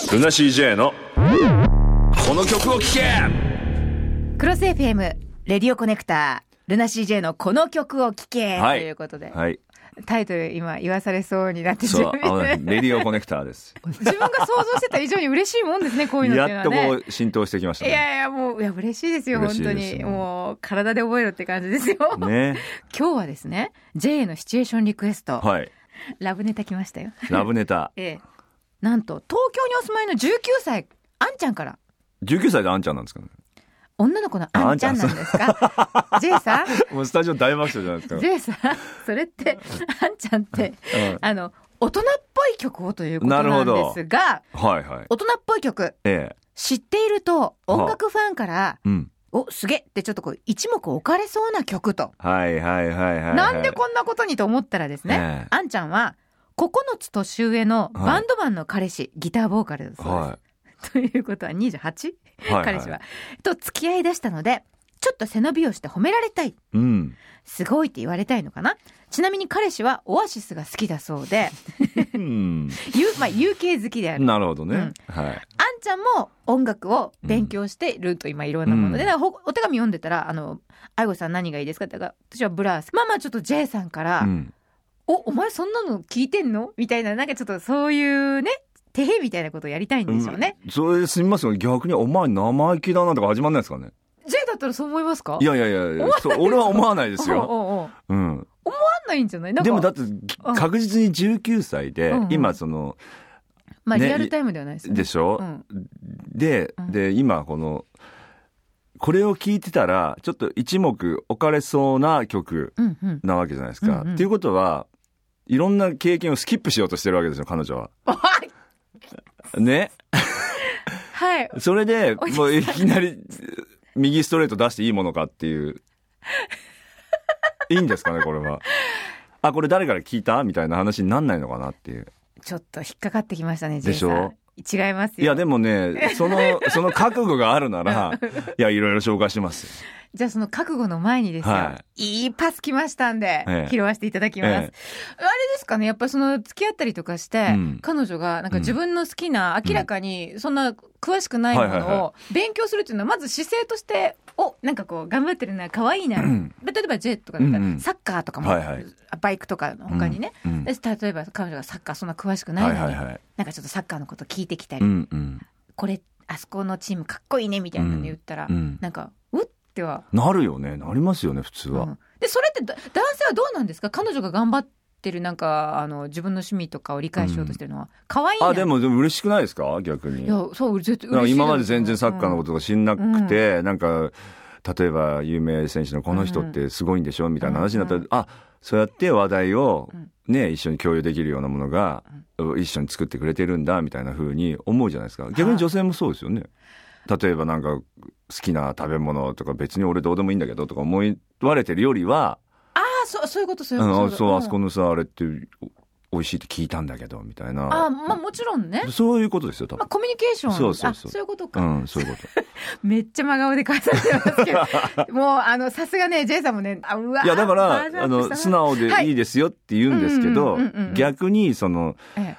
ルナシー J のこの曲を聴け。 クロス FM レディオコネクタールナシー J のこの曲を聴け、はい、ということで、はい、タイトル今言わされそうになってそうレディオコネクターです自分が想像してた以上に嬉しいもんですね、こういうのっていうのはね。 やっとこう浸透してきましたね。 いやもう嬉しいですよ、本当にもう体で覚えろって感じですよ、ね、今日はですね J へのシチュエーションリクエスト、はい、ラブネタ来ましたよ。 ラブネタ、 なんと東京にお住まいの19歳あんちゃんから。 19歳であんちゃんなんですかね。 女の子のあんちゃんなんですかJ さん。 もうスタジオ大爆笑じゃないですか J さん、それってあんちゃんって、大人っぽい曲をということなんですが、はいはい、大人っぽい曲、知っていると音楽ファンから、おすげってちょっとこう一目置かれそうな曲と、なんでこんなことにと思ったらですね、あんちゃんは9つ年上のバンドマンの彼氏、ギターボーカルだそうです、ということは 28？彼氏はと付き合い出したので、ちょっと背伸びをして褒められたい、すごいって言われたいのかな。ちなみに彼氏はオアシスが好きだそうでUK 好きである。なるほどね、あんちゃんも音楽を勉強していると、今いろんなもので、お手紙読んでたら愛子さん何がいいですかって言ったら、私はブラス。ちょっと J さんから、お前そんなの聞いてんのみたいな、なんかちょっとそういうねてへみたいなことをやりたいんでしょうね、 それすみません、逆にお前生意気だなとか始まんないですかね。 J だったらそう思いますか。 いや俺は思わないですよ思わないんじゃない。 でもだって確実に19歳で、今そのリアルタイムではないですよね。 でしょ、で今これを聞いてたらちょっと一目置かれそうな曲なわけじゃないですか、っていうことはいろんな経験をスキップしようとしてるわけですよ、彼女はねはい。 それでもういきなり右ストレート出していいものかっていういいんですかねこれは。これ誰から聞いたみたいな話になんないのかなっていう。ちょっと引っかかってきましたね、J さん。でしょ。違いますよ。 いやでもねその覚悟があるならいやいろいろ紹介しますよ。 じゃあその覚悟の前にですよ、いいパス来ましたんで、拾わせていただきます、あれですかね、やっぱりその付き合ったりとかして、彼女がなんか自分の好きな、明らかにそんな詳しくないものを勉強するっていうのはまず姿勢として、なんかこう頑張ってるな、可愛いな、例えば J とかだったらサッカーとかも、バイクとかの他にね、例えば彼女がサッカーそんな詳しくないのに、なんかちょっとサッカーのこと聞いてきたり、これあそこのチームかっこいいねみたいなの言ったら、なんかってはなるよね、なりますよね普通は、 でそれって男性はどうなんですか。彼女が頑張ってるなんか自分の趣味とかを理解しようとしてるのは可愛いな。 でも嬉しくないですか逆に。 いやそう絶対嬉しい。 今まで全然サッカーのこととか知んなくて、なんか例えば有名選手のこの人ってすごいんでしょみたいな話になったら、そうやって話題をね、一緒に共有できるようなものが一緒に作ってくれてるんだみたいな風に思うじゃないですか。逆に女性もそうですよね。例えばなんか好きな食べ物とか別に俺どうでもいいんだけどとか思われてるよりは、 そういうことそうあそこのさあれって美味しいって聞いたんだけどみたいな。 もちろんね、 そういうことですよ多分、 コミュニケーション。そういうことか、そういうことめっちゃ真顔で返されてますけどもうさすがね J さんもね、 いやだから素直でいいですよって言うんですけど、逆にその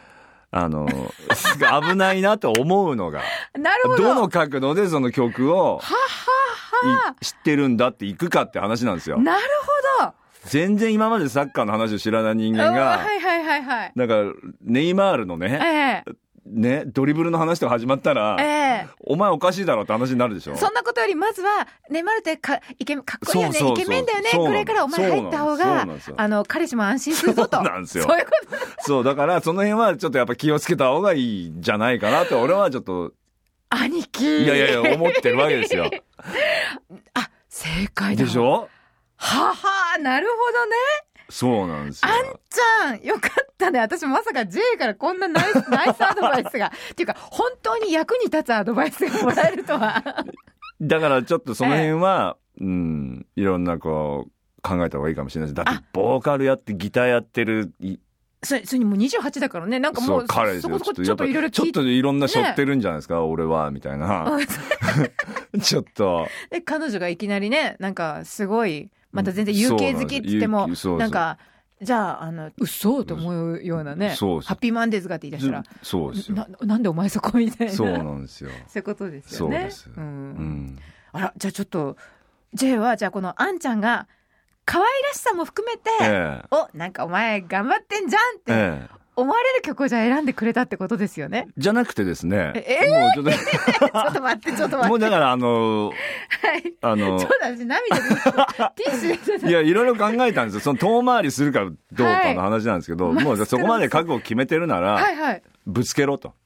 危ないなと思うのがなるほど、 どの角度でその曲を知ってるんだっていくかって話なんですよ。 なるほど。 全然今までサッカーの話を知らない人間が、なんかネイマールのね、ドリブルの話とか始まったら、お前おかしいだろって話になるでしょ。 そんなことよりまずはネイマールってかっこいいよね、イケメンだよね、これからお前入った方が彼氏も安心するぞと。そうなんですよ。そういうこと。 そうだからその辺はちょっとやっぱ気をつけた方がいいんじゃないかなって俺はちょっと兄貴いや思ってるわけですよ正解だでしょ。 なるほどね。 そうなんですよ。 あんちゃんよかったね。私まさか J からこんなナイスアドバイスがっていうか本当に役に立つアドバイスがもらえるとはだからちょっとその辺は、いろんなこう考えた方がいいかもしれないです。だってボーカルやってギターやってるそれにもう28だからね、なんかもう彼ですよ。ちょっといろいろちょっといろんな背負ってるんじゃないですか、俺はみたいなちょっとで彼女がいきなりね、なんかすごいまた全然 UK 好きって言ってもなんかじゃあ、嘘と思うようなね。そう。ハッピーマンデーズがって言い出したら。 そうですよ。 なんでお前そこみたいな。 そうなんですよ。 そういうことですよね。 そうです。 あら、じゃあちょっと、J は、じゃあこのあんちゃんが、可愛らしさも含めて、なんかお前頑張ってんじゃんって、思われる曲をじゃあ選んでくれたってことですよね。 じゃなくてですね。 もうちょっとちょっと待って。 もうだからそうだ、私涙でティッシュいや、いろいろ考えたんですよ。その遠回りするかどうかの話なんですけど、もうそこまで覚悟を決めてるなら、ぶつけろと。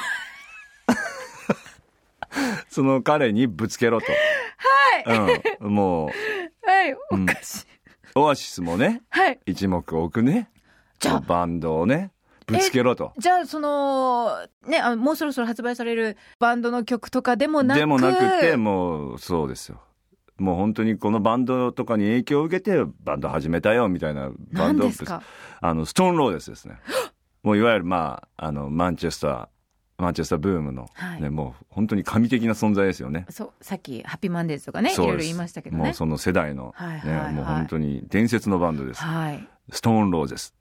その彼にぶつけろと。もう。おかしい。オアシスもね、一目置くね。バンドをね、ぶつけろと。 じゃあね、もうそろそろ発売されるバンドの曲とかでもなくて、もうそうですよ。もう本当にこのバンドとかに影響を受けてバンド始めたよみたいなバンドですか。 ストーンローデスですね。もういわゆるマンチェスターブームの、もう本当に神的な存在ですよね。 そう、さっきハッピーマンデーズとかね、いろいろ言いましたけどね。 もうその世代の、もう本当に伝説のバンドです。ストーンローデス。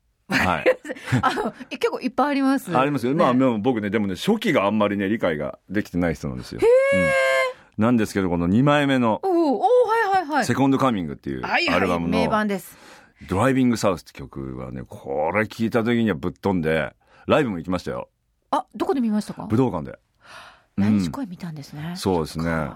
結構いっぱいあります。 ありますよ。僕ね、でもね、初期があんまりね、理解ができてない人なんですよ。なんですけど、この2枚目の、セコンドカミングっていうアルバムの、 名盤です。 ドライビングサウスって曲はね、これ聞いた時にはぶっ飛んで、ライブも行きましたよ。 どこで見ましたか？ 武道館で。 何日公演見たんですね。 そうですね。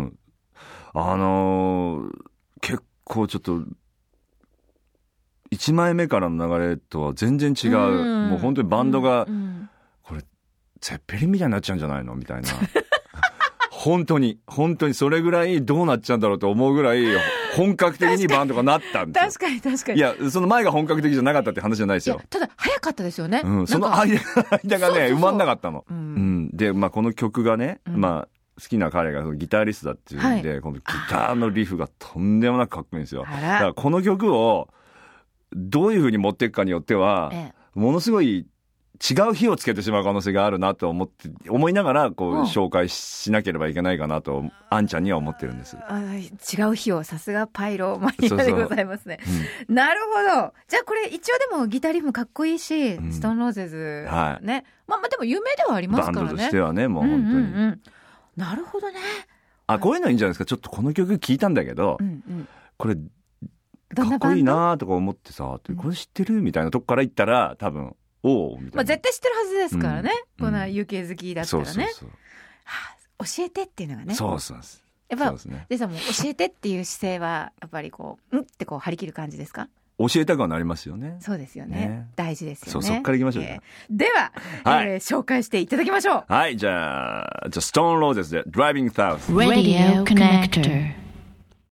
結構ちょっと、1枚目からの流れとは全然違う。もう本当にバンドが、これ、ゼッペリンみたいになっちゃうんじゃないのみたいな。本当にそれぐらいどうなっちゃうんだろうと思うぐらい、本格的にバンドがなったんですよ。 確かに。 いや、その前が本格的じゃなかったって話じゃないですよ。 ただ、早かったですよね。 その間がね、埋まんなかったの。で、この曲がね、好きな彼がギタリストだっていうんで、このギターのリフがとんでもなくかっこいいんですよ。だからこの曲を、どういう風に持っていくかによっては、ものすごい違う火をつけてしまう可能性があるなと思いながら、紹介しなければいけないかなと、あんちゃんには思ってるんです。 違う火を、さすがパイロマニアでございますね。なるほど。じゃあこれ一応でもギタリフもかっこいいし、ストーンローゼズ、ね。でも有名ではありますからね。 バンドとしてはね、もう本当に。 なるほどね。 こういうのいいんじゃないですか。ちょっとこの曲聞いたんだけど、これ、かっこいいなとか思ってさ、これ知ってるみたいなとこから言ったら、多分、みたいな。 絶対知ってるはずですからね。この UK 好きだったらね。教えてっていうのがね。 そうです。 やっぱ、デさんも教えてっていう姿勢は、やっぱりって張り切る感じですか？ 教えたくはなりますよね。 そうですよね。大事ですよね。 そっから行きましょう。 では、紹介していただきましょう。 はい、じゃあ、ストーンローゼスで Driving South。 Radio Connector。